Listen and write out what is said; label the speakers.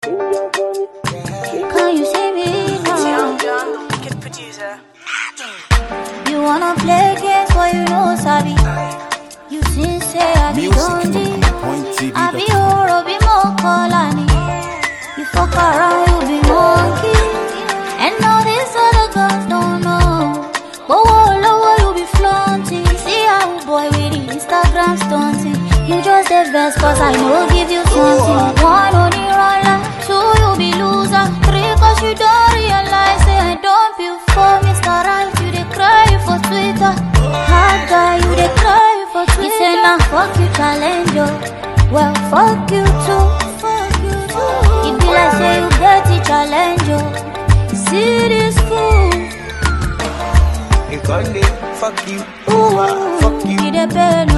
Speaker 1: Can you see me now?
Speaker 2: Kid producer.
Speaker 1: You wanna play games, but you know Sabi. You sincere, I be don't I be horo, be more colony. You fuck around, you be monkey. And all these other girls don't know. But all over you be flaunting. See how boy with the Instagram stunting. You just the best cause I know give you something. One only roller, two you be loser. Three cause you don't realize it. I don't feel for Mr. Right, you dey cry for Twitter. Hard guy, you dey cry for Twitter. He say nah, fuck you challenge yo. Well, fuck you too. It be like say you get the challenge yo. See this fool.
Speaker 3: Fuck you.
Speaker 1: Ooh,
Speaker 3: fuck you.
Speaker 1: He dey pay